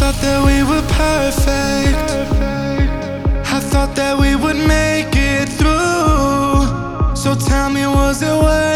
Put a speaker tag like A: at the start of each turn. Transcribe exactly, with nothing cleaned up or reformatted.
A: thought that we were perfect. I thought that we would make it through. So tell me, was it worth